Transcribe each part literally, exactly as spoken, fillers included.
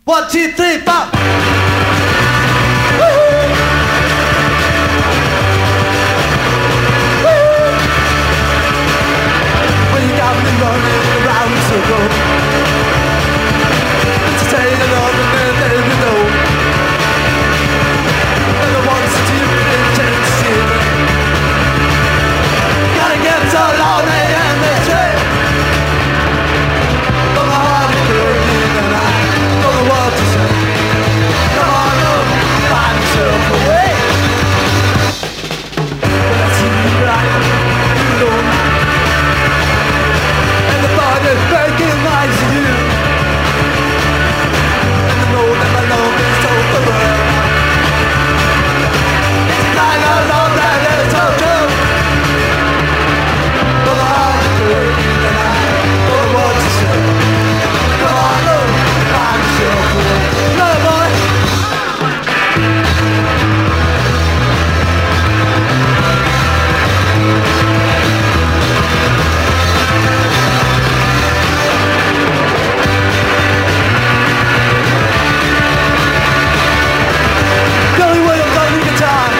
One, two, three, four. When you got me running around in circles, entertaining all the men that you know, and the ones that you didn't change to see me. Gotta get so lonely and betrayed, but my heart is burning and I don't know what to say. Come on, look, find yourself a way. When I see you crying, you know me, and the thought is breaking eyes to you, and I know that my love is so forever. I know love that is so true, but my heart is burning and I don't know what to say. Come on, look, find yourself a way. Love boy. Billy Williams on the guitar.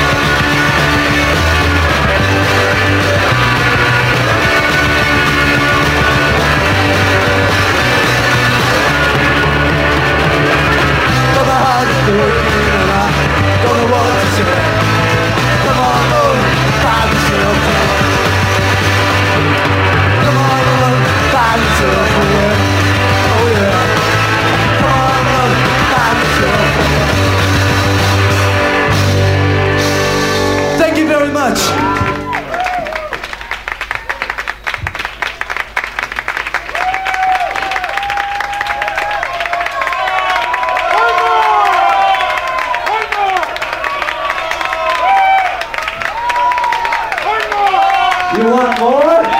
But my heart is breaking and I don't know what to say. Come on, look, find yourself a way. Come on, look, find yourself a way. Oh yeah. Come on, look, find yourself a way. Thank you very much. You want more?